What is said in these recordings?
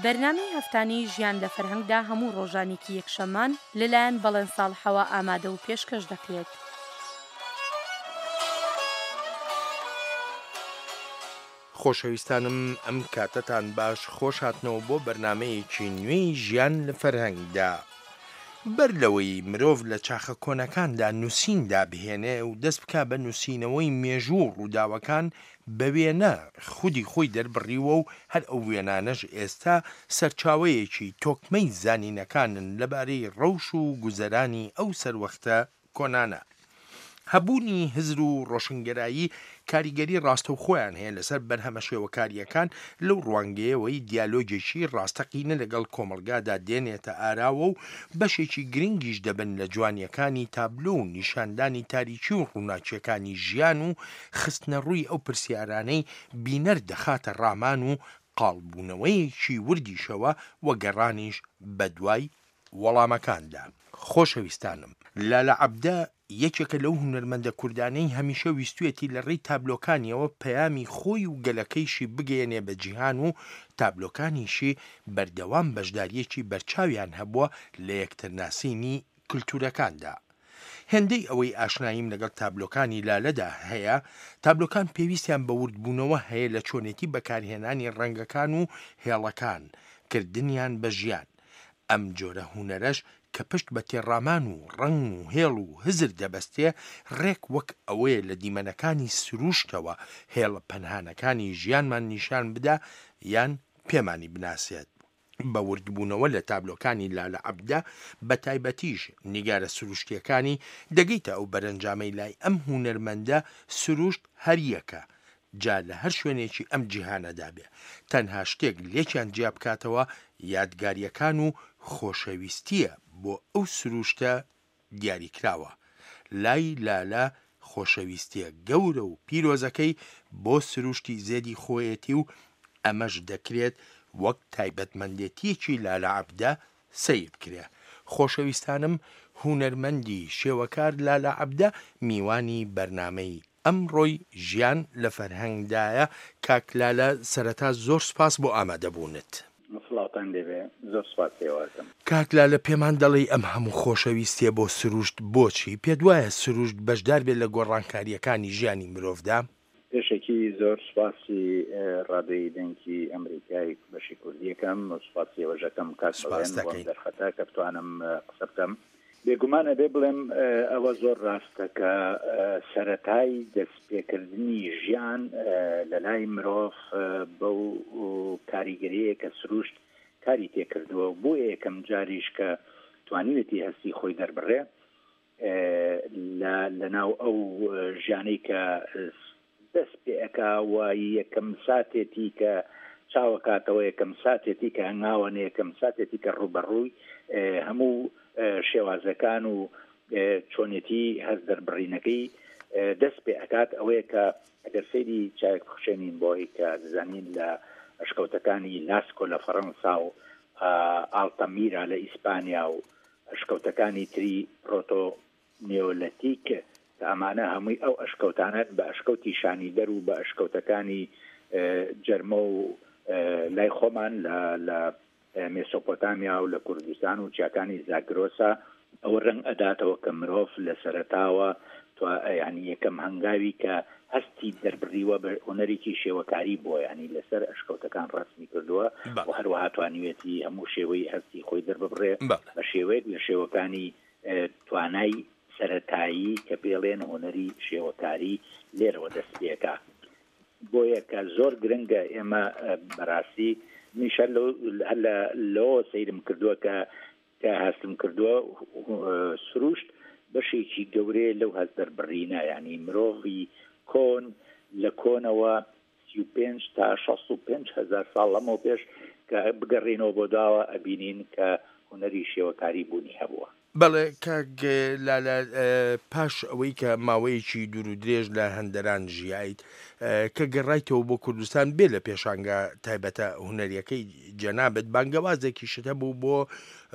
بەرنامەی هەفتانەی ژیان لە فەرهەنگدا هەموو ڕۆژانێکی یەکشەممان لەلایەن بەڵێن ساڵحەوە ئامادە و پێشکەش دەکرێت. خۆشەویستانم ئەم کاتتان باش خۆش هاتنەوە بۆ بەرنمەیەکی نوێی ژیان لە فەرهەنگدا. بەر لەوەی مرۆڤ لە چاخە کۆنەکاندا نووسیندا بهێنێ و دەست بکا بە نووسینەوەی مێژوو ڕووداوەکان بە وێنە خودی خۆی دەربڕیوە و هەر ئەو وێنانەش ئێستا سەرچاوەیەکی تۆکمەی زانینەکانن لەبارەی ڕەوش و گوزەرانی ئەو سەروەختە کۆنانە. هەبوونی هزر و ڕۆشنگەرایی کاریگەری ڕاستە و خۆیان هەیە لەسەر بەرهەمە شێوەکاریەکان لەو ڕوانگەیەوەی دیالۆجێکی ڕاستەقینە لەگەڵ کۆمەلگادا دێنێتە ئاراوە و بەشێکی گرنگیش دەبن لە جوانیەکانی تابلۆ و نیشاندانی تاریکی و ڕووناچیەکانی ژیان و خستنە ڕووی ئەو پرسیارانەی بینەر دەخاتە ڕامان و قاڵبوونەوەیەکی وردیشەوە وەگەڕانیش بە دوای وەڵامەکاندا. خۆشەویستانم، لالە عەبدە یەکێکە لەو هونەرمەندە کوردانەی هەمیشە ویستوێتی لە ڕێی تابلۆکانیەوە پەیامی خۆی و گەلەکەیشی بگەێنێ بە جیهان و تابلۆکانیشی بەردەوام بەشداریەکی بەرچاویان هەبووە لە یەکترناسینی کللتورەکاندا. هێندەی ئەوەی ئاشناییم لەگەڵ تابلۆکانی لالەدا هەیە، تابلۆکان پێویستیان بە وردبوونەوە هەیە لە چۆنێتی بەکارهێنانی ڕەنگەکان و هێڵەکان کردنیان بە ژیان. ئەم جۆرە هونەرەش کە پشت بە تێڕامان و ڕنگ و هێڵ و هزر دەبەستێ، ڕێک وەک ئەوەیە لە دیمەنەکانی سروشتەوە هێڵە پەنهانەکانی ژیانمان نیشان بدا یان پێمانی بناسێت. بە وردبوونەوە لە تابلۆکانی لالە عەبدە بە تایبەتیش نیگارە سروشتیەکانی دەگەیتە ئەو بەرەنجامەی لای ئەم هونەرمەندە سروشت هەریەکە جا لە هەر شوێنێکی ئەم جیهانەدا بێ، تەنها شتێک لێکیان جیا بکاتەوە یادگاریەکان و خۆشەویستیە بۆ ئەو سروشتە دیاریکراوە. لای لالە خۆشەویستیە گەورە و پیرۆزەکەی بۆ سروشتی زێدی خۆیەتی و ئەمەش دەکرێت وەک تایبەتمەندێتیەکی لالە عەبدە سەیر بکرێ. خۆشەویستانم، هونەرمەندی شێوەکار لالە عەبدە میوانی بەرنامەی ئەمڕۆی ژیان لە فەرهەنگدایە. کاک لالە، سەرەتا زۆر سوپاس بۆ ئامادەبوونت. مسڵاتان دەبێ، زۆر سوپاس پێواتم. کاک لالە، پێمان دەڵێ ئەم هەموو خۆشەویستیە بۆ سروشت بۆچی؟ پێت وایە سروشت بەشدار بێت لە گۆڕانکاریەکانی ژیانی مرۆڤدا؟ پێشێکی زۆر سوپاسی ڕادیۆی دەنگی ئەمریکای بەشی کوردیەکەم و سوپاسی ئێوەژەکەم کاتڵێن دەرخەتا کە بتوانم قسە بکەم. بێگومانە بێ بڵێم ئەوە زۆر ڕاستە کە سەرەتای دەستپێکردنی ژیان لە لای مرۆڤ بەو کاریگەریەیە کە سروشت کاری تێکردووە بۆ یەکەم جاریش کە توانیوێتی هەستی خۆی دەربڕێ لە ناو ئەو ژیانەی کە دەست پێەکا و یەکەم ساتێتی کە چاوەکاتەوە، یەکەم ساتێتی کە هەنگاوەنە، یەکەم ساتێتی کە ڕوبەڕووی هەموو شێوازەکان و چۆنێتی هەست دەربڕینەکەی دەست پێ ئەکات ئەوەیە کە ئەگەر سەیری چایەک بخشێنین بۆی کە دەزانین لە ئەشکەوتەکانی لاسکۆ لە فەڕەنسا و ئالتەمیرا لە ئیسپانیا و ئەشکەوتەکانی تری پرۆتۆ نیۆلەتیک کە ئەمانە هەمووی ئەو ئەشکەوتانەت بە ئەشکەوتی شانیدەر و بە ئەشکەوتەکانی جەرمە و لای خۆمان لە مێسۆپۆتامیا و لە کوردستان و چیاکانی زاگرۆسا ئەوە ڕەنگ ئەداتەوە کە مرۆڤ لە سەرەتاوە ینی یەکەم هەنگاوی کە هەستی دەربڕیوە بە هۆنەرێکی شێوەکاری بووە، ینی لەسەر ئەشکەوتەکان ڕاستمی کردووە و هەروەها توانیوێتی هەموو شێوەی هەستی خۆی دەربڕێ بە شێوەیەک لە شێوەکانی توانای سەرەتایی کە پێڵێن هۆنەری شێوەکاری لێرەوە دەست پێکا. بۆیە کە زۆر گرنگە ئێمە بەڕاستی میشە لەوە سەیرم کردووە کە هەستم کردووە سروشت بەشێکی گەورەیە لەو هەست دەربڕینە، ینی مرۆڤی کۆن لە کۆنەوە 35 تا 65 هزار ساڵ لەمەوە پێش کە بگەڕێنەوە بۆ داوە ئەبینین کە هۆنەری شێوەکاری بوونی هەبووە. بەڵێ کاک لالە، پاش ئەوەی کە ماوەیەکی دوور و درێژ لە هەندەران ژیایت کە گەڕایتەوە بۆ کوردستان، بێ لە پێشانگە تایبەتە هونەریەکەی جەنابەت بانگەوازێکی شتە بوو بۆ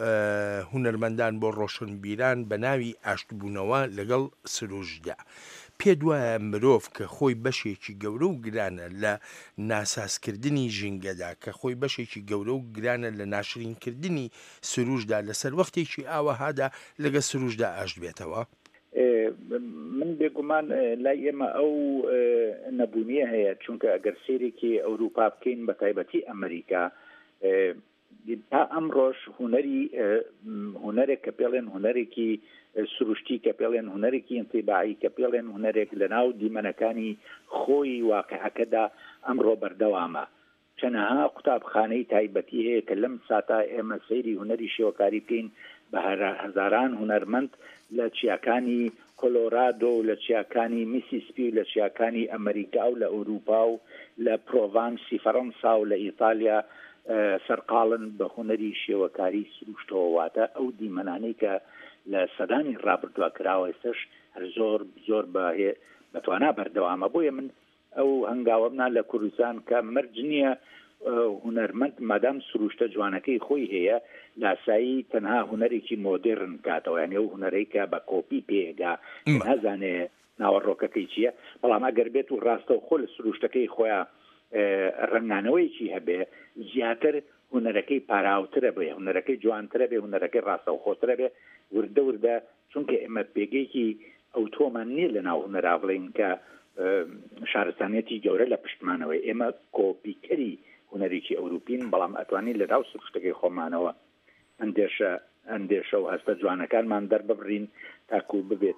هونەرمەندان بۆ ڕۆشنبیران بە ناوی ئاشتبوونەوە لەگەڵ سروشتدا. پێ دوایە مرۆڤ کە خۆی بەشێکی گەورە و گرانە لە ناسازکردنی ژینگەدا، کە خۆی بەشێکی گەورە و گرانە لە ناشرینکردنی سروشدا لەسەر وەختێکی ئاوەهادا لەگە سروشدا ئاش بێتەوە؟ من بێگومان لای ئێمە ئەو نەبوونیە هەیە، چونکە ئەگەر سێرێکی ئەوروپا بکەین بە تایبەتی ئەمریکا، تا ئەمڕۆژ هوەرێک کە پێڵێن هوەرێکی سروشتی، کە پێڵێن هوەرێکی ئینتیباعی، کە پێڵێن هوەرێک لە ناو دیمەنەکانی خۆی واقعەکەدا ئەمڕۆ بەردەوامە. چەنەها قوتابخانەی تایبەتی هەیە کە لەم ساتا ئێمە سەیری هوەری شێوەکاری بکەین بە هەزاران هوەرمەند لە چیاکانی کۆلۆرادۆ و لە چیاکانی میسیسپی و لە چیاکانی ئەمریکا و لە ئەوروپا و لە پرۆڤانسی فەڕەنسا و لە ئیتالیا سەرقاڵن بە هوەری شێوەکاری سروشتەوە. واتە ئەو دیمەنانەی کە لە سەدانی ڕابردووە کراوە ئێستش هەر زۆر بەتوانا بەردەوامە. بۆیە من ئەو هەنگاوەمنا لە کوردستان کە مەرج نییە هوەرمەند مادام سروشتە جوانەکەی خۆی هەیە لاسایی تەنها هوەرێکی مۆدرن کاتەوە، یعنی ئەو هوەرەی کە بە کۆپی پێگا نازانێ ناوەڕۆکەکەی چییە، بەڵام ئەگەر بێت و ڕاستە و خۆ لە سروشتەکەی خۆیان ڕنگانەوەیکی هەبێ زیاتر هوەرەکەی پاراوترە بێ، هوەرەکەی جوانترە بێ، هوەرەکەی ڕاستە و خۆترە بێ وردە چونکە ئێمە پێگەیەکی ئەو تۆمان نییە لە ناو هوەرا بڵێن کە شارستانیەتی گەورە لە پشتمانەوەی ئێمە کۆپیکەری هوەرێکی ئەوروپین، بەڵام ئەتوانین لە ناو سروشتەکەی خۆمانەوە ئەندێشە و هەستە جوانەکانمان دەرببڕین تاکو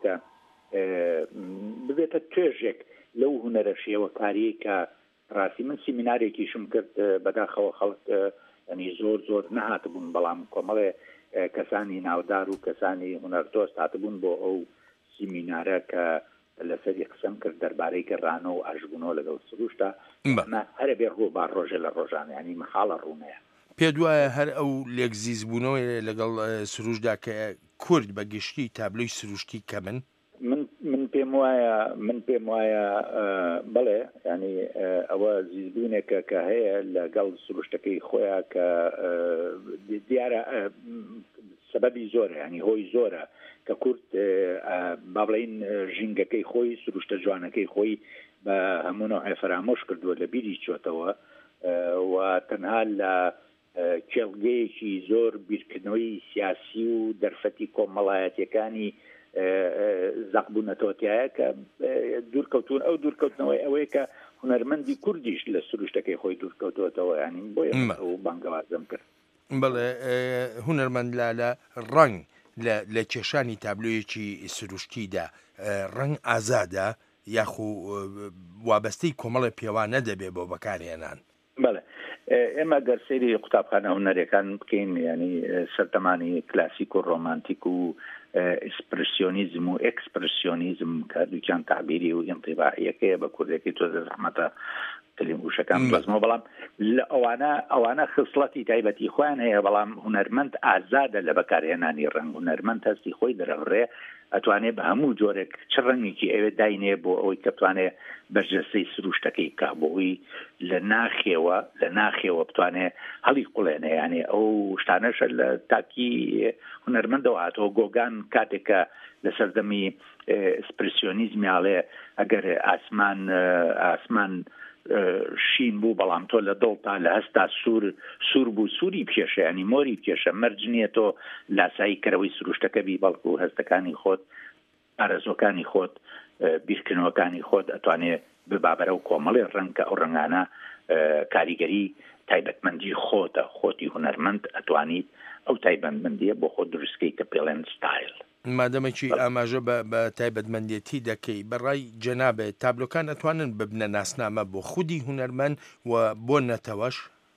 ببێتە توێژێک لەو هوەرە شێوەکاریی کە ڕاستی من سیمینارێکیشم کرد بەداخەوە خەڵک ینی زۆر نەهاتبوون، بەڵام کۆمەڵێ کەسانی ناودار و کەسانی هوەردۆست هاتبوون بۆ ئەو سیمینارە کە لەسەری قسەم کرد دەربارەی گەڕانە و ئاشبوونەوە لەگەڵ سروشتە هەرە بێ ڕۆ با ڕۆژێ لە ڕۆژانە، ینی مەحاڵە ڕوونەیە. پێ دوایە هەر ئەو لێکزیزبوونەوەی لەگەڵ سروشدا کە کورد بە گشتی تابلۆی سروشتی کەمن؟ من پێم وایە بڵێ، ینی ئەوە زیزبوونێکە کە هەیە لەگەڵ سروشتەکەی خۆیان کە دیارە سەبەبی زۆرە، ینی هۆی زۆرە کە کورد با بڵێن ژینگەکەی خۆی سروشتە جوانەکەی خۆی بە هەموو نوعێ فرامۆش کردووە لە بیری چۆتەوە و تەنها لە کێڵگەیەکی زۆر بیرکردنەوەی سیاسی و دەرفەتی کۆمەڵایەتیەکانی زەقبوونەتەوەتیایە کە دوورکەوتون ئەو دوورکەوتنەوەی ئەوەیە کە هوەرمەندی کوردیش لە سروشتەکەی خۆی دوورکەوتەوە، ینی بۆیە ئەو بانگەوازم کرد. بەڵێ هوەرمەند لە ڕنگ لە کێشانی تابلۆیەکی سروشتیدا ڕنگ ئازادە یاخو وابەستەی کۆمەڵی پێوانە دەبێ بۆ بەکارهێنان؟ بەڵێ ئێمە گەرسێری قوتابخانە هوەرەکان بکەین، ینی سەردەمانی کلاسیک و ڕۆمانتیک و ئیسپرسیۆنیزم و ئەکسپرسیۆنیزم کە دووچان تعبیری و ئینتیباعیەکەیە بە کوردێکی تۆ زەحمەتە کلموشەکان دۆزمەوە، بەڵام لە ئەوانە خصڵەتی تایبەتی خۆیان هەیە، بەڵام هوەرمەند ئازادە لە بەکارهێنانی ڕنگ. هوەرمەند هەستی خۆی دەرەڕێ، ئەتوانێت بە هەموو جۆرێک چ ڕەنگێکی ئەوێ داینێ بۆ ئەوەی کە بتوانێت بەرجەستەی سروشتەکەی بکە، بۆ ئەوی لە ناخێوە بتوانێت هەڵی قوڵێنێ. یانێ ئەو شتانەشە لە تاکی هوەرمەندەوە هاتەوە. گۆگان کاتێکە لە سەردەمی ئیسپرسیۆنیزمیاڵێ ئەگەر ئاسمان شین بوو بەڵام تۆ لە دڵتا لە هەستا سوور بوو، سووری پێشە، ینی مۆری پێشە، مەرج نییە تۆ لاسایی کەرەوەی سروشتەکە بی، بەڵکو و هەستەکانی خۆت، ئارەزۆکانی خۆت، بیرکردنەوەکانی خۆت ئەتوانێت ببابەرە و کۆمەڵی ڕەنگکە ئەو ڕەنگانە کاریگەری تایبەتمەندی خۆتی هوەرمەند ئەتوانیت ئەو تایبەتمەندیە بۆ خۆ دروستکەی کە پێڵێن ستایل. مادەمێکی ئاماژە بە تایبەتمەندێتی دەکەی، بەڕای جەنابێت تابلۆکان ئەتوانن ببنە ناسنامە بۆ خودی هوەرمەند و بۆ نەتەوەش؟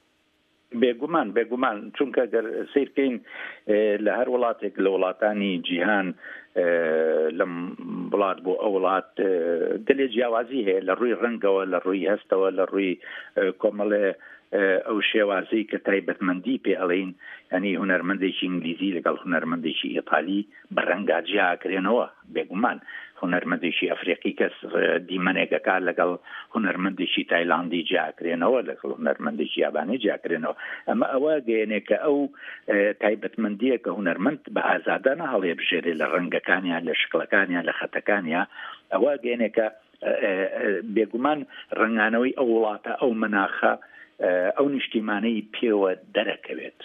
بێگومان چونکە گەر سیرکەین لە هەر وڵاتێک لە وڵاتانی جیهان لەم وڵات بۆ ئەو وڵات گەلێ جیاوازی هەیە لە ڕووی ڕەنگەوە، لە ڕووی هەستەوە، لە ڕووی کۆمەڵێ ئەو شێوازەی کە تایبەتمەندی پێ ئەڵێن، ینی هوەرمەندێکی ئینگلیزی لەگەڵ هوەرمەندێکی ئیتالی بە ڕەنگا جیاکرێنەوە بێگومان، هونەرمەندێکی ئەفریقی کەس دیمەنێکەکە لەگەڵ هونەرمەندێکی تایلاندی جیاکرێنەوە لەگەڵ هونەرمەندێکی یابانی جیاکرێنەوە ئەمە ئەوە گەیەنێ کە ئەو تایبەتمەندیە کە هونەرمەند بە ئازادانە هەڵێ بژێرێ لە ڕەنگەکانیان لە شکڵەکانیان لە خەتەکانیان ئەوە گەیەنێکە بێگومان ڕنگانەوەی ئەو وڵاتە ئەو مناخە ئەو نیشتیمانەی پێوە دەرەکەوێت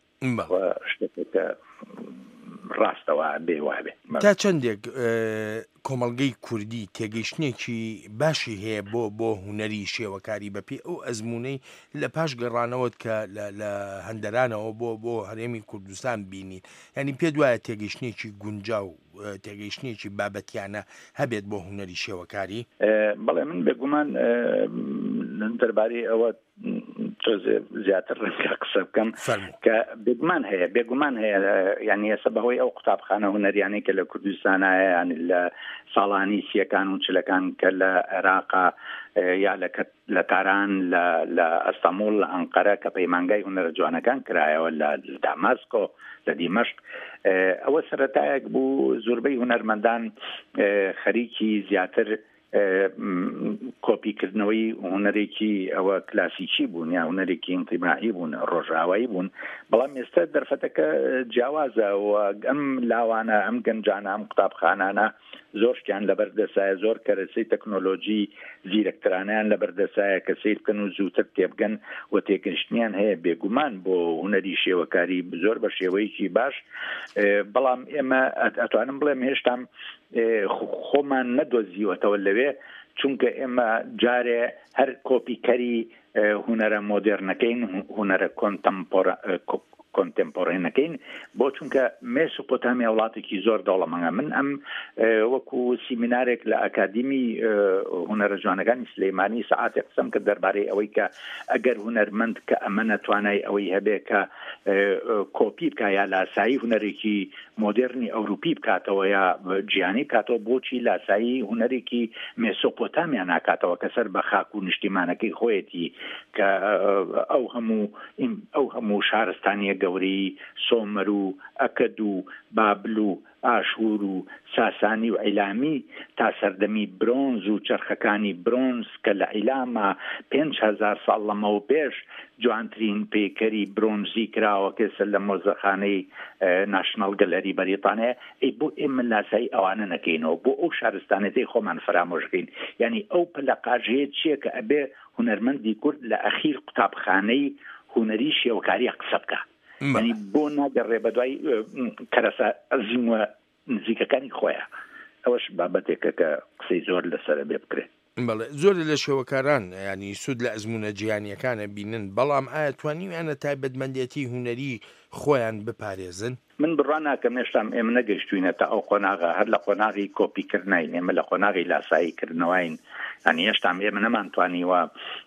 شتێکە ڕاستەوە بێوابێ تا چەندێک کۆمەڵگەی کوردی تێگەیشتێکی باشی هەیە بۆ هوەری شێوەکاری بەپێ ئەو ئەزمونەی لە پاش گەڕانەوەت کە لە هەندەرانەوە بۆ هەرێمی کوردستان بینین ینی پێ دوایە تێگەیشتێکی گونجاو تێگەیشتێکی بابەتیانە هەبێت بۆ هوەری شێوەکاری بەڵێ من بێگومان دەربارەی ئەوە زیاتر ڕێنگە قسە بکەم کە بێگومان هەیە یعنی ئێستا بەهۆی ئەو قوتابخانە هونەریانەی کە لە کوردستانە ینی لە ساڵانی سیەکان و چلەکان کە لە عێراقا یا لە تاران لە ئەستەمبول لە ئەنقەرە کە پەیمانگای هونەرە جوانەکان کرایەوە لە داماسکۆ لە دیمەشق ئەوە سەرەتایەک بوو زۆربەی هونەرمەندان خەریکی زیاتر کۆپیکردنەوەی هونەرێکی ئەوە کلاسیکی بوون یا هونەرێکی ئینتیماعی بوون ڕۆژاوایی بوون بەڵام ئێستا دەرفەتەکە جیاوازە و ئەم لاوانە ئەم گەنجانە ئەم قوتابخانانە زۆر شتیان لەبەردەسایە زۆر کەرەسەی تەکنۆلۆژی زیرەکترانیان لەبەردەسایە کە سیر بکەن و زووتر تێبگەن و تێگەشتنیان هەیە بێگومان بۆ هونەری شێوەکاری زۆر بە شێوەیەکی باش بەڵام ئێمە ئەتوانم بڵێم هێشتام خۆمان نەدۆزیوەتەوە لەوێ چونکە ئێمە جارێ هەر کۆپیکەری هونەرە مۆدێرنەکەین هونەرە کۆنتێمپۆرێنەکەین بۆ چونکە مێسۆپۆتامیا وڵاتێکی زۆر دەوڵەمەندە من ئەم وەکو سیمینارێک لە ئەکادیمی هونەرە جوانەکانی سلەیمانی سەعاتێک قسەم کرد دەربارەی ئەوەی کە ئەگەر هونەرمەند کە ئەمە نەتوانای ئەوەی هەبێ کە کۆپی بکە یا لاسایی هونەرێکی مۆدێرنی ئەوروپی بکاتەوە یا جیهانی بکاتەوە بۆچی لاسایی هونەرێکی مێسۆپۆتامیا ناکاتەوە کە سەر بە خاک و نیشتیمانەکەی خۆیەتی کە ئەو هەموو شارستانیە گەورەی سۆمەر و ئەکەد و بابل و ئاشور و ساسانی و عیلامی تا سەردەمی برۆنز و چرخەکانی برۆنز کە لە عیلامە 5,000 ساڵ لەمەوە پێش جوانترین پێکەری برۆنزی کراوە کەسە لە مۆزەخانەی ناشنەڵ گەلەری بەریتانیا بۆ ئێمە لاسایی ئەوانە نەکەینەوە بۆ ئەو شارستانەتی خۆمان فرامۆژکەین یعنی ئەو پلەقاژەیە چییە کە ئەبێ هونەرمەندی کورد لە ئەخیر قوتابخانەی هونەری شێوەکاری قسە بکە ینی بۆ ناگەڕێ بە دوای کەرەسە ئەزیموە نزیکەکانی خۆیان ئەوەش بابەتێکە کە قسەی زۆر لەسەرە بێ بکرێت بەڵێ زۆر لە شێوەکاران ینی سوود لە ئەزمونە جیهانیەکانە بینن بەڵام ئایا توانیویانە تایبەتمەندێتی هونەری خۆیان بپارێزن من بڕوان ناکەم هێشتام ئێمە نەگەیشتوینە تا ئەو قۆناغا هەر لە قۆناغی کۆپیکردنین ئێمە لە قۆناغی لاساییکردنەوەین ئەنی هێشتام ئێمە نەمانتوانیوە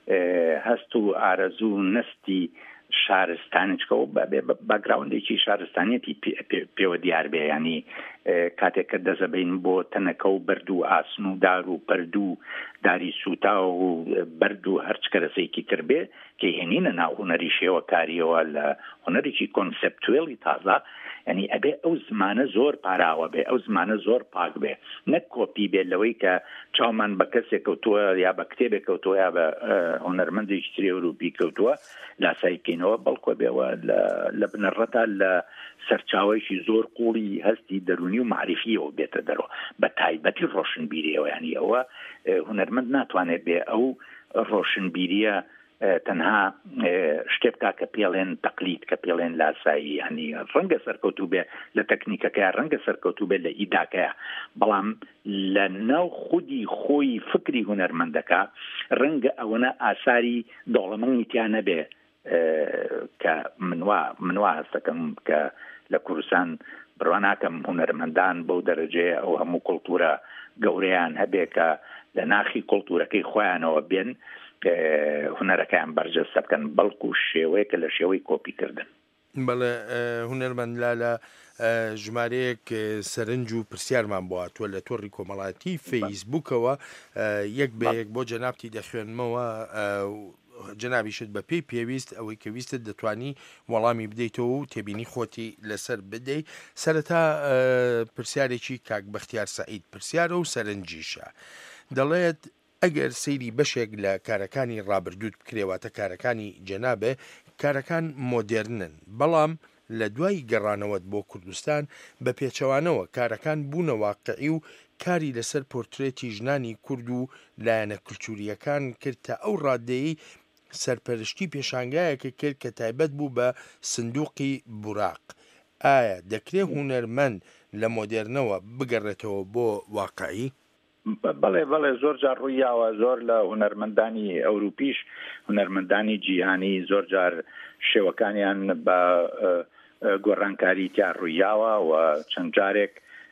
هەست و ئارەزوو نستی شارستانیچکەوە باگراوندێکی شارستانیەتی پێوە دیار بێ ینی کاتێک کە دەزەبین بۆ تەنەکە و بەرد و ئاسن و دار و پەرد و داری سوتا و بەرد و هەرچ کەرەسەیەکی تر بێ کە هێنینە ناو هونەری شێوەکاریەوە لە هونەرێکی کۆنسپتوێڵی تازە ینی ئەبێ ئەو زمانە زۆر پاراوە بێ ئەو زمانە زۆر پاک بێ نەک کۆپی بێ لەوەی کە چاومان بە کەسێک کەوتووە یا بە کتێبێک کەوتووە یا بە هونەرمەندێکی تری ئەوروپی کەوتووە لاساییکەینەوە بەڵکو بێەوە لە بنەڕەتە لە سەرچاوەیەکی زۆر قوڵی هەستی دەرونی و معرفیەوە بێتە دەرەوە بە تایبەتی ڕۆشنبیریەوە ینی ئەوە هونەرمەند ناتوانێت بێ ئەو ڕۆشنبیریە تەنها شتێ بکا کە پێڵێن تەقلید کە پێڵێن لاسایی ینی ڕەنگە سەرکەوتوو بێ لە تەکنیکەکە ڕەنگە سەرکەوتوو بێت لە ئیداکەیە بەڵام لە ناو خودی خۆی فکری هونەرمەندەکە ڕەنگە ئەوەنە ئاساری دەوڵەمەندی تیا نەبێ کە منوا هەستەکەم کە لە کوردستان بڕواناکەم هونەرمەندان بەو دەرەجەیە ئەو هەموو کۆڵتورە گەورەیان هەبێ کە لە ناخی کۆڵتورەکەی خۆیانەوە بێن هونەرەکەیان بەرجەستە بکەن بەڵکو شێوەیەکە لە شێوەی کۆپیکردن بەڵێ هونەرمەند لە ژمارەیەک سەرنج و پرسیارمان بۆ هاتووە لە تۆڕی کۆمەڵاتی فەیسبووکەوە یەک بە یەک بۆ جەنابتی دەخوێنمەوە جنابیشت بە پێی پێویست ئەوەی کە ویستت دەتوانی وەڵامی بدەیتەوە و تێبینی خۆتی لەسەر بدەیت. سەرەتا پرسیارێکی کاک بەختیار سەعید پرسیارە و سەرنجیشە، دەڵێت ئەگەر سەیری بەشێک لە کارەکانی ڕابردوود بکرێواتە کارەکانی جەنابێ کارەکان مۆدێرنن، بەڵام لە دوای گەڕانەوەت بۆ کوردستان بە پێچەوانەوە کارەکان بوونە واقعی و کاری لەسەر پۆرترێتی ژنانی کورد و لایەنە کولتوریەکان کرد تا ئەو ڕادەیەی سەرپەرشتی پێشانگایەکە کرد کە تایبەت بوو بە سندوقی بوراق. ئایا دەکرێت هونەرمەند لە مۆدێرنەوە بگەڕێتەوە بۆ واقعی؟ بەڵێ زۆر جار ڕوویاوە، زۆر لە هونەرمەندانی ئەوروپیش هونەرمەندانی جیهانی زۆر جار شێوەکانیان بە گۆڕانکاری تیا ڕوویاوە و چەند جارێک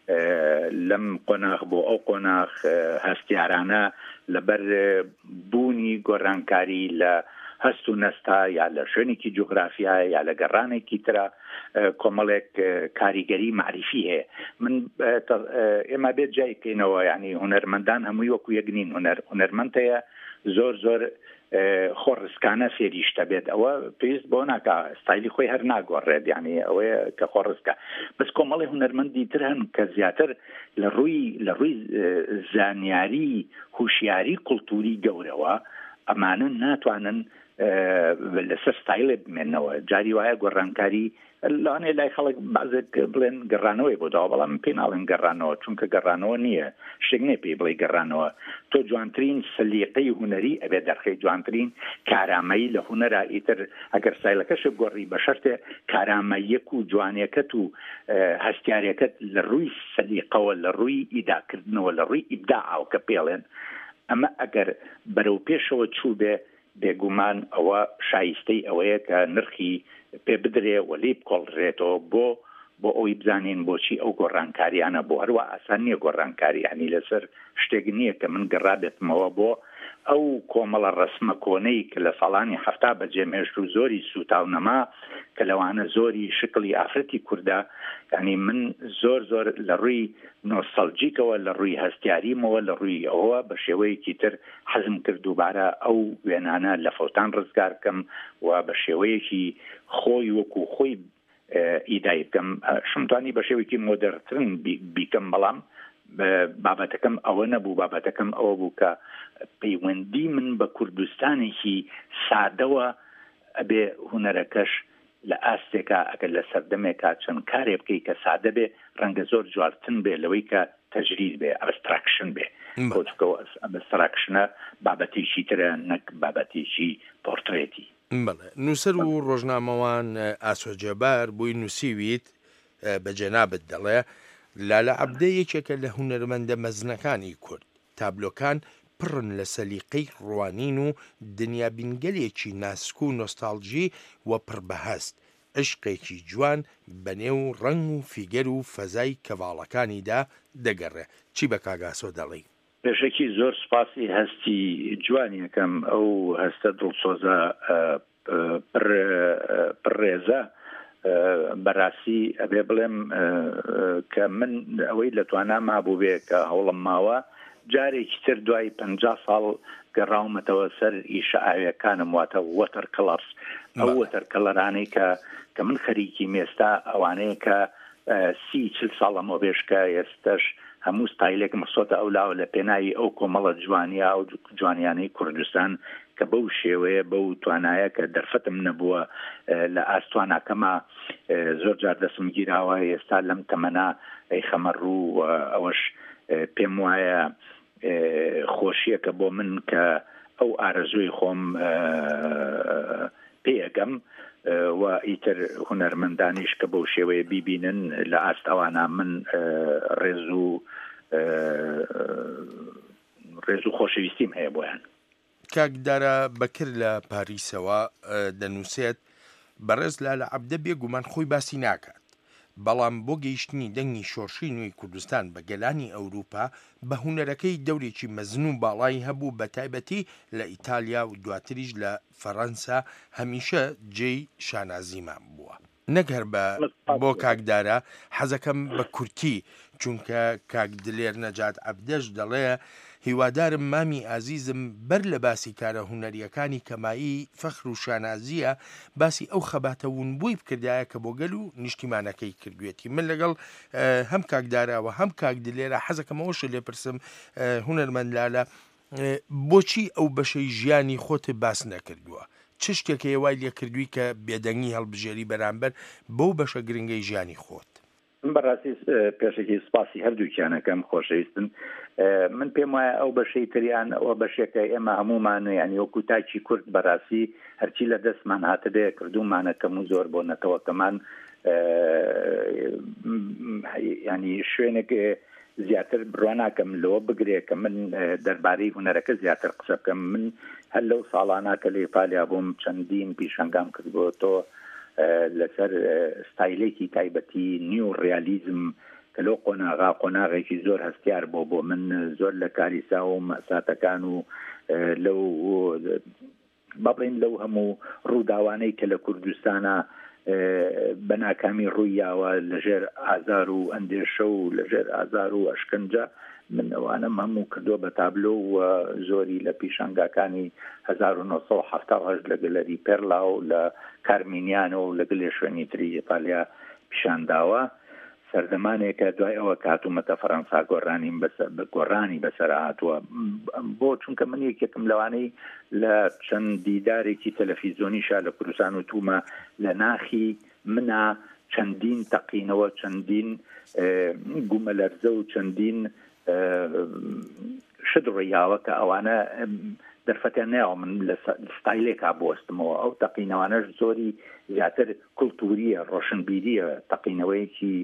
لەم قۆناغ بۆ ئەو قۆناغ هەستیارانە لەبەر بوونی گۆڕانکاری لە هەست و نەستا یا لە شوێنێکی جوغرافیا یا لە گەڕانێکی ترە کۆمەڵێک کاریگەری معریفی هەیە. من ئێمە بێت جای بکەینەوە، یعنی هونەرمەندان هەمووی وەکو یەک نین، هونەرمەند هەیە زۆر خۆڕسکانە فێریشتە بێت، ئەوە پێویست بۆ ناکە ستایلی خۆی هەر ناگۆڕێت، یعنی ئەوەیە کە خۆڕسکە. بەس کۆمەڵی هونەرمەندی تر هەن کە زیاتر لە ڕووی زانیاری هوشیاری کولتوری گەورەوە ئەمانە ناتوانن لەسەر ستایلێ بمێنەوە. جاری وایە گۆڕانکاری لەوانەیە لای خەڵک بازێک بڵێن گەڕانەوەی بۆداوە، بەڵام پێ ناڵێن گەڕانەوە، چونکە گەڕانەوە نییە، شتێک نێ پێی بڵێ گەڕانەوە. تۆ جوانترین سەلیقەی هونەری ئەبێ دەرخەی، جوانترین کارامەیی لە هونەرە، ئیتر ئەگەر سایلەکەش گۆڕی بە شەرتێ کارامەیەک و جوانیەکەت و هەستیارەکەت لە ڕووی سەلیقەوە، لە ڕووی ئیداکردنەوە، لە ڕووی ئیبداعەوە کە پێڵێن، ئەمە ئەگەر بەرەو پێشەوە چوو بێ بێگومان ئەوە شایستەی ئەوەیە کە نرخی پێ بدرێ و لی بکۆڵڕێتەوە بۆ ئەوی بزانین بۆچی ئەو گۆڕانکاریانە بۆ هەروە ئاسان نییە گۆڕانکاری، ینی لەسەر شتێک نییە کە من گەڕابێتمەوە بۆ ئەو کۆمەڵە ڕسمە کۆنەی کە لە ساڵانی هەفتا بەجێمێشت و زۆری سوتاو نەما کە لەوانە زۆری شکلی ئافرەتی کووردە، ینی من زۆر لە ڕووی نۆستەلجیکەوە، لە ڕووی هەستیاریمەوە، لە ڕووی ئەوە بە شێوەیەکی تر حەزم کرد دووبارە ئەو وێنانە لە فەوتان ڕزگار بکەم و بە شێوەیەکی خۆی وەکو خۆی ئیدای بکەم. شمتوانی بە شێوەیەکی مۆدەرنترن بیکەم، بەڵام بابەتەکەم ئەوە نەبوو، بابەتەکەم ئەوە بوو کە پەیوەندی من بە کوردستانێکی سادەوە ئەبێ هونەرەکەش لە ئاستێکا ئەگەر لە سەردەمێکا چەند کارێ بکەی کە سادە بێ ڕەنگە زۆر جوارتن بێ لەوەی کە تەجرید بێ، ئەبستراکشن بێ. ئەبستراکشنە بابەتێکی ترە، نەک بابەتێکی پۆرترێتی. بەڵێ نووسەر و ڕۆژنامەوان ئاسۆجەبار بووی نووسیویت بە جەنابەت دەڵێ لالە عەبدە یەکێکە لە هونەرمەندە مەزنەکانی کورد، تابلۆکان پڕن لە سەلیقەی ڕوانین و دنیا بینگەلێکی ناسک و نۆستالژی و پڕبەهەست، عشقێکی جوان بەنێو ڕنگ و فیگەر و فەزای کەڤاڵەکانیدا دەگەڕێ. چی بە کاگاسۆ دەڵێ؟ پێشێکی زۆر سپاسی هەستی جوانی یەکەم، ئەو هەستە دڵسۆزە پڕێزە بەڕاستی ئەبێ بڵێم کە من ئەوەی لە توانام مابوو بێ کە هەوڵم ماوە جارێکی تر دوای 50 ساڵ گەڕاومەتەوە سەر ئیشە ئاویەکانم، واتە وەتەر کەڵەرس، ئەو وەتەر کەڵەرانەی کە من خەریکی مێستا ئەوانەیە کە 30-40 ساڵەمەوە بێشکە ئێستش هەموو ستایلێک مەسۆتە ئەولاوە لە پێناوی ئەو کۆمەڵە جوانیا و جوانیانەی کوردستان کە بەو شێوەیە بەو توانایە کە دەرفەتم نەبووە لە ئاستواناکەمە زۆر جار دەسم گیراوە. ئێستا لەم تەمەنا ئەی خەمەڕوو ئەوەش پێم وایە خۆشیەکە بۆ من کە ئەو ئارەزوی خۆم پێیەگەم و ئیتر هونەرمەندانیش کە بەو شێوەیە بیبینن لە ئاستەوانە من ڕێز و خۆشەویستیم هەیە بۆیان. کاکدارە بەکرد لە پاریسەوە دەنووسێت بەڕێز لالە عەبدە بێگومان خۆی باسی ناکات، بەڵام بۆ گەیشتنی دەنگی شۆرشی نوێی کوردستان بە گەلانی ئەوروپا بە هونەرەکەی دەورێکی مەزن و باڵای هەبوو، بە تایبەتی لە ئیتالیا و دواتریش لە فەڕەنسا هەمیشە جێی شانازیمان بووە. نەگەر بۆ کاکدارە حەزەکەم بە کورتی چونکە کاک دلێر نەجات عەبدەش دەڵێ هیوادارم مامی ئازیزم بەر لە باسی کارە هونەریەکانی کەمایی فەخر و شانازیە باسی ئەو خەباتە وونبووی بکردایە کە بۆ گەل و نیشتیمانەکەی کردوێتی. من لەگەڵ هەم کاکداراوە هەم کاک دلێرە حەزەکەمەوەشە لێپرسم هونەرمەندلالە بۆچی ئەو بەشەی ژیانی خۆت باس نەکردووە؟ چ شتێکی وای لێ کردووی کە بێدەنگی هەڵبژێری بەرامبەر بەو بەشە گرنگەی ژیانی خۆت؟ بەڕاستی پێشێکی سپاسی هەردووکیانەکەم خۆشەویستن. من پێم وایە ئەو بەشەی تریان ئەوە بەشێکە ئێمە هەمومان ینی وەکو تاکی کورد بەڕاستی هەرچی لە دەستمان هاتەبێ کردومانەکەم و زۆر بۆ نەتەوەکەمان ینی شوێنێک زیاتر بڕواناکەم لەوە بگرێ کە من دەربارەی هونەرەکە زیاتر قسە بکەم. من هەر لەو ساڵانە کە لە ئیتالیا بووم چەندین پیشەنگام کردبووە تۆ لەسەر ستایلێکی تایبەتی نیو ڕیالیزم کە لەو قۆناغێکی زۆر هەستیار بۆ من زۆر لە کاریسا و مەساتەکان و لەو بەڵێن لەو هەموو ڕووداوانەی کە لە کوردستانە بە ناکامی ڕوویاوە لەژێر ئازار و ئەندێشە و لەژێر ئازار و ئەشکەنجە من ئەوانم هەموو کردووە بە تابلۆ و زۆری لە پیشەنگاکانی 1970 لە گەلەری پێرلا و لە کارمینیان و لە گلێ شوێنی تری ئیتالیا پیشانداوە. سەردەمانێکە دوای ئەوە کاتومەتە فەڕەنسا گۆڕانی بەسەر هاتووە بۆ چونکە من یەکێکم لەوانەی لە چەند دیدارێکی تەلەڤیزۆنیشا لە کوردستان و تومە لە ناخی منە چەندین تەقینەوە چەندین گومەلەرزە و چەندین شت ڕێیاوە کە ئەوانە دەرفەتیان ناوە من لە ستایلێکا بۆستمەوە. ئەو تەقینەوانەش زۆری زیاتر کولتوریە ڕۆشنبیریە تەقینەوەیکی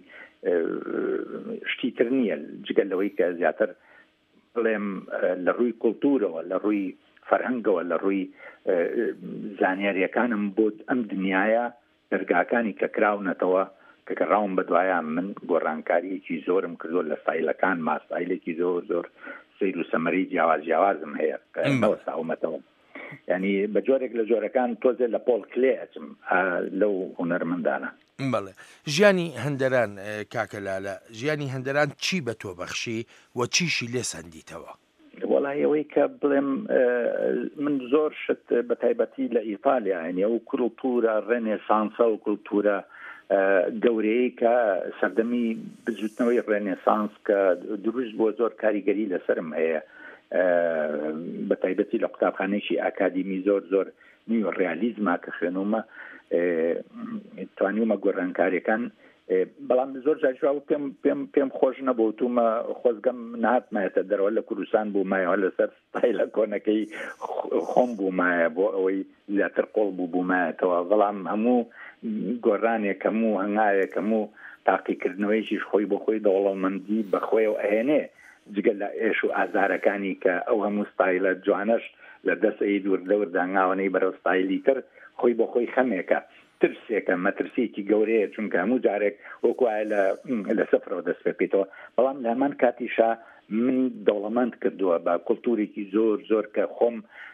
شتیتر نییە جگەلەوەی کە زیاتر بڵێم لە ڕووی کولتورەوە لە ڕووی فەرهەنگەوە لە ڕووی زانیاریەکانم بۆ ئەم دنیاە دەرگاکانی کە کراونەتەوە کە گەڕاوم بەدوایە من گۆڕانکاریەکی زۆرم کردو لە ستایلەکان ماستایلێکی زۆر سیر و سەمەری جیاوازم هەیە ساومەتەوە ینی بە جۆرێک لە جۆرەکان تۆزێ لە پۆڵ کلێ ئەچم لەو هونەرمەندانە. بەڵێ ژیانی هەندەران کاکەلالە ژیانی هەندەران چی بە تۆ بەخشی و چیشی لێ سەندیتەوە؟ وەڵایەوەی کە بڵێم من زۆر شت بە تایبەتی لە ئیتالیا ینی ئەو کولتورە ڕێنێسانسە و کولتورە گەورەیە کە سەردەمی بزوتنەوەی ڕێنێسانس کە دروست بۆ زۆر کاریگەری لەسرم هەیە بە تایبەتی لە قوتابخانەیەکی ئاکادیمی زۆر نیو ڕیالیزما کە خوێنومە توانیومە گۆڕانکاریەکان بەڵام زۆر جاژاو پێم خۆش نەبووتومە خۆزگەم نهاتمایەتە دەرەوە لە کوردستان بوومایەوە لەسەر ستایلە کۆنەکەی خۆم بوومایە بۆ ئەوەی زیاتر قۆڵ بوومایەتەوە. بەڵام هەموو گۆڕانێک هەموو هەنگاوێک هەموو تاقیکردنەوەیشیش خۆی بۆ خۆی دەوڵەمەندی بەخۆیەوە ئەهێنێ جگەل لە ئێش و ئازارەکانی کە ئەو هەموو ستایلە جوانەش لە دەستەی دوور دانگاوانەی بەرەو ستایلی تر خۆی بۆ خۆی خەمێکە ترسێکە مەترسیەکی گەورەیە چونکە هەموو جارێک وەکوایە لە سەفرەوە دەست پێ بکەیتەوە. بەڵام لە هەمان کاتیشا من دەوڵەمەند کردووە بە کولتورێکی زۆر کە خۆم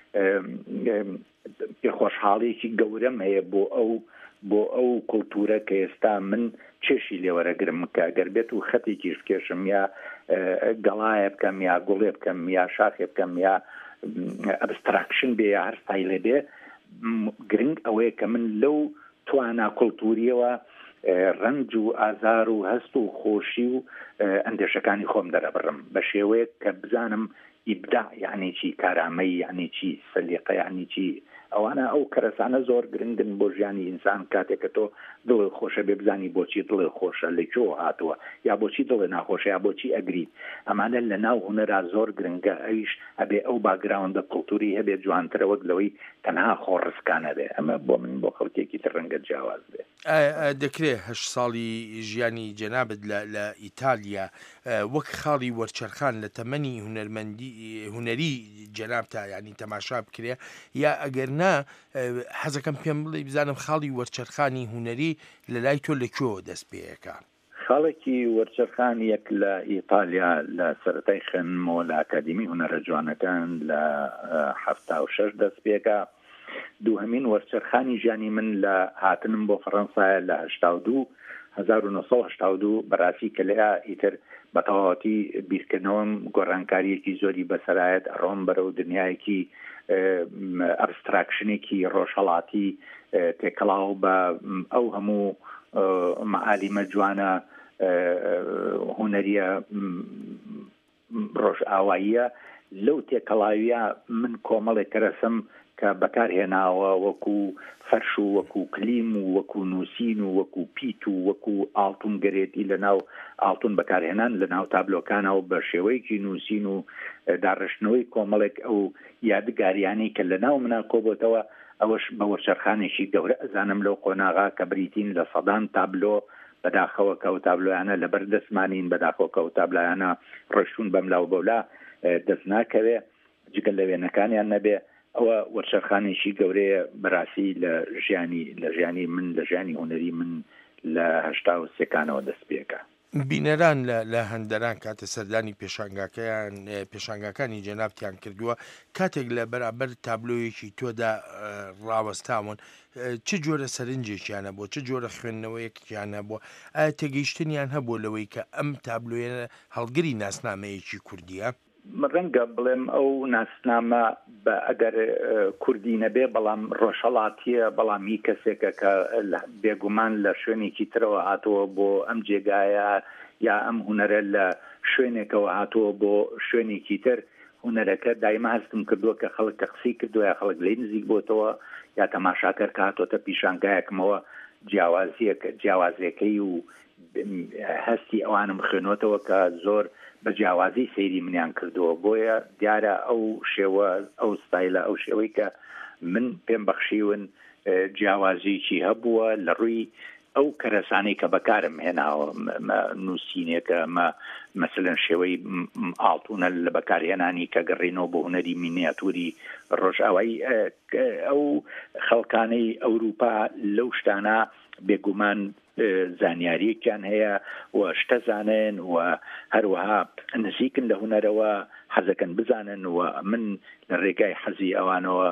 خۆشحاڵیەکی گەورەم هەیە بۆ ئەو کولتورە کە ئێستا من چێشی لێوەرەگرم کە گەر بێت و خەتێکیش بکێشم یا گەڵایە بکەم یا گوڵێ بکەم یا شاخێ بکەم یا ئەبستراکشن بێ یا هەر ستایلێ بێ گرنگ ئەوەیە کە من لەو توانە کولتوریەوە ڕنج و ئازار و هەست و خۆشی و ئەندێشەکانی خۆم دەرەبڕم بە شێوەیە کە بزانم ئیبداع یعنی چی، کارامەی یعنی چی، سەلیقە یعنی چی. ئەوانە ئەو کەرەسانە زۆر گرنگن بۆ ژیانی ئینسان کاتێککە تۆ دڵ خۆشە بێ بزانی بۆچی دڵ خۆشە لەکوێ هاتووە یا بۆچی دڵ ناخۆشە یا بۆچی ئەگریت. ئەمانە لە ناو هونەرا زۆر گرنگە ئەویش ئەبێ ئەو باگراوندە کولتوری هەبێت جوانترە وەک لەوەی تەنها خۆڕسکانە بێ. ئەمە بۆ من بۆ خەڵکێکی تر ڕەنگە جیاواز بێ. دەکرێت 8 ساڵی ژیانی جەنابەت لە ئیتالیا وەک خاڵی وەرچەرخان لە تەمەنی هونەری جەنابتە ینی تەماشا بکرێ یا ئەگەر نا حەزەکەم پێم بڵێ بزانم خاڵی وەرچەرخانی هونەری لە لای تۆ لەکوێوە دەست پێیەکە؟ خاڵێکی وەرچەرخان یەک لە ئیتالیا لە سەرەتای خوێندنەوە لە ئاکادیمی هونەرە جوانەکان لە 76 دەست پێکە دووهەمین وەرچەرخانی ژیانی من لە هاتنم بۆ فەڕەنسایە لە 1982 بەڕاستی کە لەیە ئیتر بە تەواوەتی بیرکردنەوەم گۆڕانکاریەکی زۆری بەسەرایەت ئەڕۆم بەرەو دنیایەکی ئەبستراکشنێکی ڕۆژهەڵاتی تێکەڵاو بە ئەو هەموو مەعالیمە جوانە هونەریە ڕۆژ ئاواییە لەو تێکەڵاویە من کۆمەڵێک کەرەسم کە بەکارهێناوە وەکو فەرش و وەکو کلیم و وەکو نووسین و وەکو پیت و وەکو ئاڵتون گەرێتی لەناو ئاڵتون بەکارهێنان لەناو تابلۆکانەوە بە شێوەیەکی نووسین و داڕشتنەوەی کۆمەڵێک ئەو یادگاریانەی کە لەناو منە کۆبووتەوە ئەوەش بە وەرچەرخانێکی گەورە ئەزانم لەو قۆناغا کە بریتین لە سەدان تابلۆ بەداخەوە کە ئەو تابلۆیانە لەبەر دەستمانین بەداخەوە کە ئەو تابلۆیانە ڕۆشتون بەملاو بەولا دەست ناکەوێ جگەل لە وێنەکانیان نەبێ ئەوە وەرچەرخانێکی گەورەیە بەڕاستی لە ژیانی من لە ژیانی هونەری من لە 83 دەست پێکە. بینەران لە هەندەران کاتە سەردانی پێشانگاکانی جەنابتیان کردووە کاتێک لە بەرابەر تابلۆیەکی تۆدا ڕاوەستاون چ جۆرە سەرنجێکیانە بۆ چ جۆرە خوێندنەوەیەکیانە بۆ ئایا تێگەیشتنیان هەبوو لەوەی کە ئەم تابلۆیە هەڵگری ناسنامەیەکی کوردیە؟ ڕەنگە بڵێم ئەو ناسنامە بە ئەگەر کوردی نەبێ بەڵام ڕۆژهەڵاتیە بەڵامی کەسێکە کە بێگومان لە شوێنێکی ترەوە هاتووە بۆ ئەم جێگایە یا ئەم هونەرە لە شوێنێکەوە هاتووە بۆ شوێنێکی تر هونەرەکە دایما هەستم کردووە کە خەڵک کە قسەی کردووە یا خەڵک لێی نزیک بۆتەوە یا تەماشاکەر کە هاتۆتە پیشانگایەکمەوە جیاوازیەکەی و هەستی ئەوانم خوێنۆتەوە کە زۆر بە جیاوازی سەیری منیان کردووە بۆیە دیارە ئەو شێوە ئەو ستایلە ئەو شێوەی کە من پێم بەخشیون جیاوازیکی هەبووە لە ڕووی ئەو کەرەسانەی کە بەکارم هێناوە نووسینێکە مەسەلەن شێوەی ئاڵتونە لە بەکارهێنانی کە گەڕێنەوە بۆ هونەری مینیاتوری ڕۆژئاوایی ئەو خەڵکانەی ئەوروپا لەو شتانە بێگومان زانیاریەکیان هەیە و شتەزانن و هەروەها نزیکن لە هونەرەوە حەزەکەن بزانن و من لە ڕێگای حەزی ئەوانەوە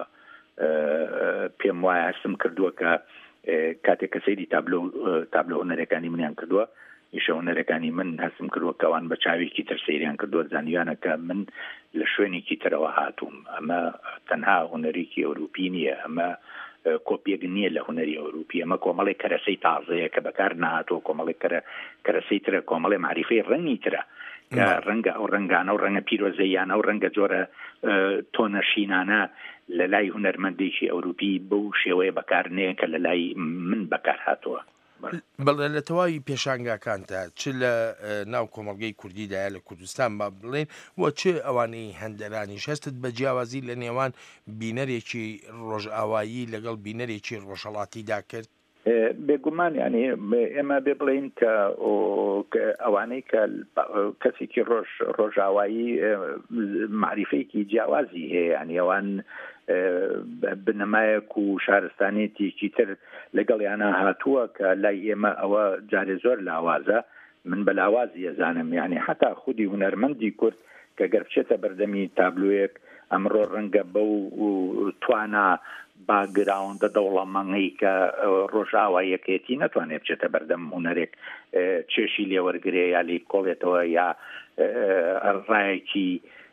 پێم وایە هەستم کردووە کە کاتێک کە سەیری تابلۆ هونەرەکانی منیان کردووە ئیشە هونەرەکانی من هەستم کردووە کەوان بە چاوێکی تر سەیریان کردووە زانیوانە کە من لە شوێنێکی ترەوە هاتووم ئەمە تەنها هونەرێکی ئەوروپی نییە ئەمە کۆپیەک نییە لە هونەری ئەوروپی ئەمە کۆمەڵێک کەرەسەی تازەیە کە بەکار نهاتۆ کۆمەڵێک کەرەسەی ترە کۆمەڵێ معریفەی ڕەنگی ترە کە ڕەنگە ئەو ڕەنگانە و ڕەنگە پیرۆزەیانە و ڕەنگە جۆرە تۆنەشینانە لە لای هونەرمەندێکی ئەوروپی بەو شێوەیە بەکارنەیە کە لە لای من بەکار هاتووە. بەڵێ لە تەواوی پێشانگاکانتە چ لە ناو کۆمەڵگەی کوردیدایە لە کوردستان با بڵێن و چ ئەوانەی هەندەرانیش هەستت بە جیاوازی لە نێوان بینەرێکی ڕۆژئاوایی لەگەڵ بینەرێکی ڕۆژهەڵاتیدا کرد؟ بێگومان ینی ئێمە بێ بڵێن کە ئەوانەی کە کەسێکی ڕۆژئاوایی معریفەیەکی جیاوازی هەیە ینی ئەوان بنەمایەک و شارستانێتێکی تر لەگەڵیانە هاتووە کە لای ئێمە ئەوە جارێ زۆر لاوازە من بە لاوازی ئەزانم یعنی حتا خودی هونەرمەندی کورد کە گەر بچێتە بەردەمی تابلوەیەک ئەمڕۆ ڕەنگە بەو توانە باگراوندە دەوڵەمەنگەی کە ڕۆژئاواییەکێتی نەتوانێت بچێتە بەردەم هونەرێک چێشی لێوەرگرێ یا لێ کۆڵێتەوە یا ڕایەکی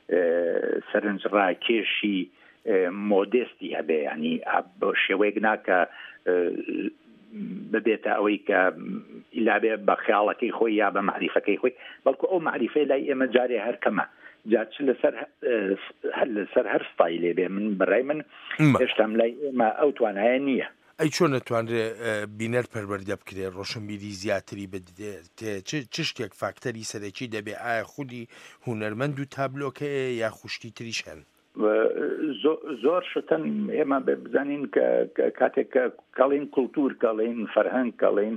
سەرنج ڕاکێشی مۆدستی هەبێ ینی بە شێوەیەک ناکە ببێتە ئەوەی کە ئیلابێ بە خیاڵەکەی خۆی یا بە معریفەکەی خۆی بەڵکو ئەو معریفەی لای ئێمە جارێ هەر کەمە جاچ لەسەر هەر ستایلێ بێ من بەڕای من هێشتام لای ئێمە ئەو توانایە نییە. ئەی چۆن نەتوانرێ بینەر پەروەردە بکرێ ڕۆشنبیری زیاتری بدێت چ شتێک فاکتەری سەرەکی دەبێ ئایا خودی هونەرمەند و تابلۆکەیە یا خوشتی تریش هەن؟ زۆر شتن ئێمە بزانین کە کاتێک کەڵین کولتور کەڵین فەرهەنگ کەڵین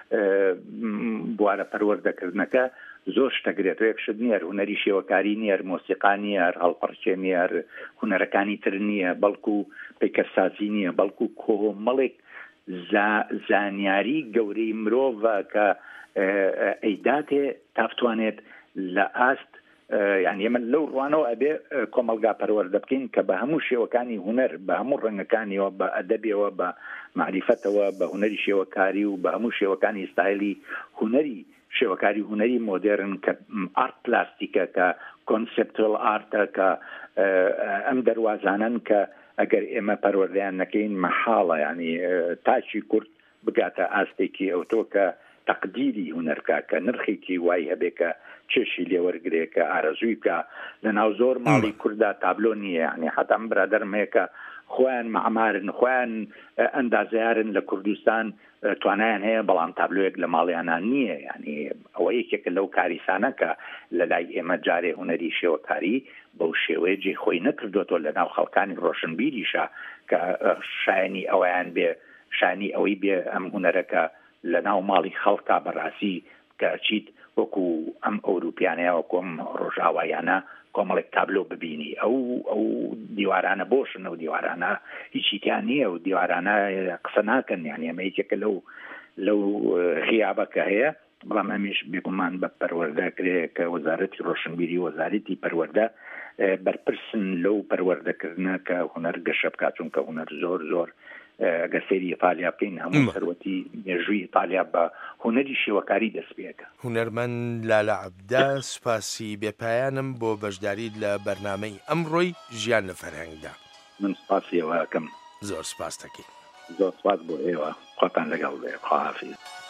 بوارە پەروەردەکردنەکە زۆر شتەگرێتەوە یەک شت نییە هونەری شێوەکاری نییە مۆسیقا نییە هەڵپەرچێ نییە هونەرەکانی تر نییە بەڵکو پیکەرسازی نییە بەڵکو کۆمەڵێک زانیاری گەورەی مرۆڤە کە ئەیداتێ تافتوانێت لە ئاست یعنی ئێمە لەو ڕوانەوە ئەبێ کۆمەلگا پەروەردە بکەین کە بە هەموو شێوەکانی هوەر بە هەموو ڕەنگەکانیەوە بە ئەدەبیەوە بە معریفەتەوە بە هوەری شێوەکاری و بە هەموو شێوەکانی ستایلی هوەری شێوەکاری هوەری مۆدێرن کە ئارت پلاستیکە کە کۆنسپتوەل ئارتە کە ئەم دەواازانن کە ئەگەر ئێمە پەروەردەیان نەکەین مەحاڵە ینی تاچی کورد بگاتە ئاستێکی ئەوتۆ کە تەقدیری هوەرکە کە نرخێکی وای هەبێ کە چێشی لێوەرگێ کە ئارەزووی بکە لە ناو زۆر ماڵی کووردا تابلۆ نییە ینی حتام برادەرمەیەکە خۆیان معمارن خۆیان ئەندازیارن لە کوردستان توانایان هەیە بەڵام تابلۆیەک لە ماڵیانان نییە ینی ئەوە یەکێکە لەو کاریسانەکە لە لای ئێمە جارێ هوەری شێوەکاری بەو شێوەیە جێ خۆی نەکردوێتەوە لە ناو خەڵکانی ڕۆشنبیریشە کە شایانی ئەویان بێ شانی ئەوەی بێ ئەم هوەرەکە لە ناو ماڵی خەڵکا بەڕاستی کە چیت وەکو ئەم ئەوروپیانەیە وەکو ئەم ڕۆژاوایانە کۆمەڵێک تابلۆ ببینی ئەو دیوارانە بۆشن و دیوارانە هیچیتیان نییە و دیوارانە قسە ناکەن یانی ئەمە یەکێکە لەو خیابەکە هەیە بەڵام ئەمیش بێگومان بە پەروەردەکرێ کە وەزارەتی ڕۆشنبیری وەزارەتی پەروەردە بەرپرسن لەو پەروەردەکردنە کە هوەر گەشە بکات چونکە هوەر زۆر زۆر ئەگەر سەیری ئیتالیا بکەین هەموو سەرەتی مێژووی ئیتالیا بە هوەری شێوەکاری دەست پێەکە. هونەرمەند لالە عەبدە سوپاسی بێپایانم بۆ بەشداریت لە بەرنامەی ئەمڕۆی ژیان لە فەرهەنگدا. من سپاسی ئێوەکەم. زۆر سپاس دەکەین. زۆر سپاس بۆ ئێوە. خۆتان لەگەڵ بێ. خواحافیز.